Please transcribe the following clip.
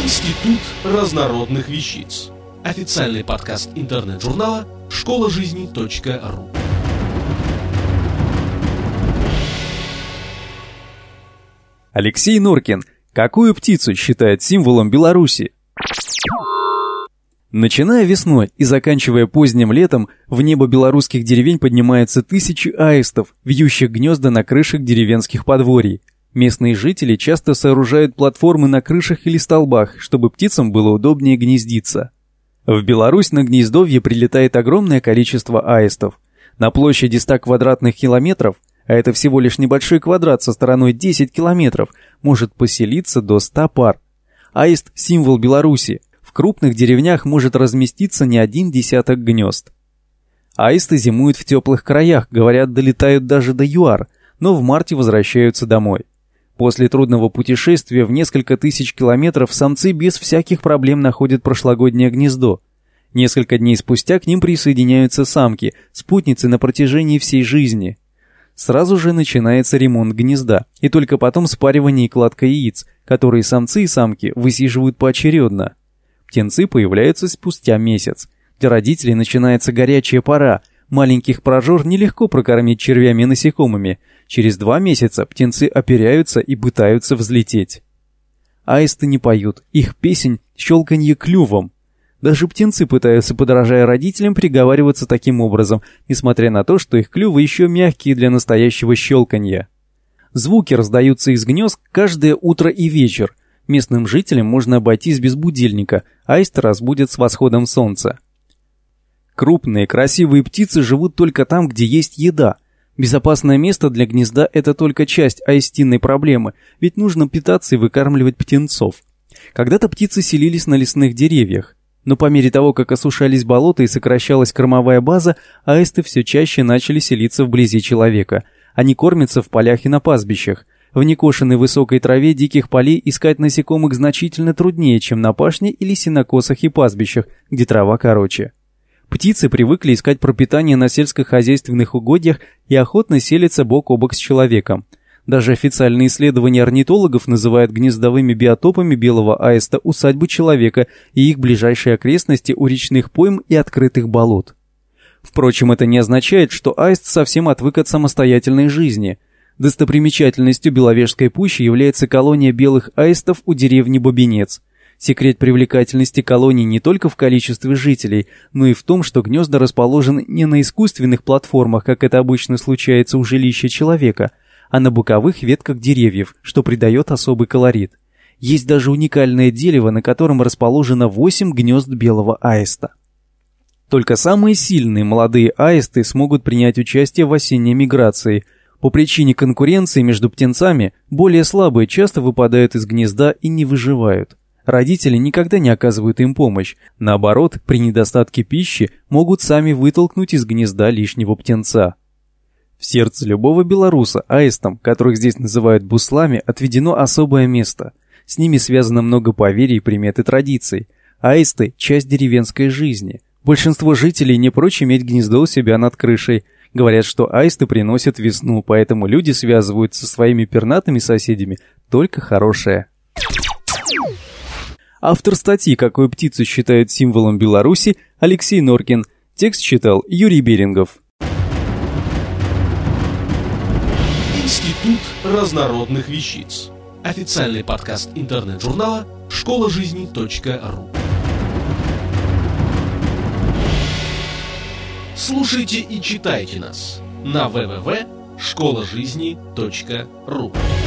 Институт разнородных вещиц. Официальный подкаст интернет-журнала школажизни.ру. Алексей Норкин. Какую птицу считает символом Беларуси? Начиная весной и заканчивая поздним летом, в небо белорусских деревень поднимаются тысячи аистов, вьющих гнезда на крышах деревенских подворий. Местные жители часто сооружают платформы на крышах или столбах, чтобы птицам было удобнее гнездиться. В Беларусь на гнездовье прилетает огромное количество аистов. На площади 100 квадратных километров, а это всего лишь небольшой квадрат со стороной 10 километров, может поселиться до 100 пар. Аист – символ Беларуси. В крупных деревнях может разместиться не один десяток гнезд. Аисты зимуют в теплых краях, говорят, долетают даже до ЮАР, но в марте возвращаются домой. После трудного путешествия в несколько тысяч километров самцы без всяких проблем находят прошлогоднее гнездо. Несколько дней спустя к ним присоединяются самки, спутницы на протяжении всей жизни. Сразу же начинается ремонт гнезда, и только потом спаривание и кладка яиц, которые самцы и самки высиживают поочередно. Птенцы появляются спустя месяц. Для родителей начинается горячая пора. Маленьких прожор нелегко прокормить червями и насекомыми. Через 2 месяца птенцы оперяются и пытаются взлететь. Аисты не поют, их песнь — щелканье клювом. Даже птенцы пытаются, подражая родителям, приговариваться таким образом, несмотря на то, что их клювы еще мягкие для настоящего щелканья. Звуки раздаются из гнезд каждое утро и вечер. Местным жителям можно обойтись без будильника, аисты разбудят с восходом солнца. Крупные, красивые птицы живут только там, где есть еда. Безопасное место для гнезда – это только часть аистинной проблемы, ведь нужно питаться и выкармливать птенцов. Когда-то птицы селились на лесных деревьях, но по мере того, как осушались болота и сокращалась кормовая база, аисты все чаще начали селиться вблизи человека. Они кормятся в полях и на пастбищах. В некошенной высокой траве диких полей искать насекомых значительно труднее, чем на пашне или сенокосах и пастбищах, где трава короче. Птицы привыкли искать пропитание на сельскохозяйственных угодьях и охотно селятся бок о бок с человеком. Даже официальные исследования орнитологов называют гнездовыми биотопами белого аиста усадьбы человека и их ближайшие окрестности у речных пойм и открытых болот. Впрочем, это не означает, что аист совсем отвык от самостоятельной жизни. Достопримечательностью Беловежской пущи является колония белых аистов у деревни Бобинец. Секрет привлекательности колонии не только в количестве жителей, но и в том, что гнезда расположены не на искусственных платформах, как это обычно случается у жилища человека, а на боковых ветках деревьев, что придает особый колорит. Есть даже уникальное дерево, на котором расположено 8 гнезд белого аиста. Только самые сильные молодые аисты смогут принять участие в осенней миграции. По причине конкуренции между птенцами, более слабые часто выпадают из гнезда и не выживают. Родители никогда не оказывают им помощь. Наоборот, при недостатке пищи могут сами вытолкнуть из гнезда лишнего птенца. В сердце любого белоруса аистам, которых здесь называют буслами, отведено особое место. С ними связано много поверий, примет и традиций. Аисты – часть деревенской жизни. Большинство жителей не прочь иметь гнездо у себя над крышей. Говорят, что аисты приносят весну, поэтому люди связывают со своими пернатыми соседями только хорошее. Автор статьи «Какую птицу считают символом Беларуси» Алексей Норкин. Текст читал Юрий Берингов. Институт разнородных вещиц. Официальный подкаст интернет-журнала школажизни.ру. Слушайте и читайте нас на www.школажизни.ру.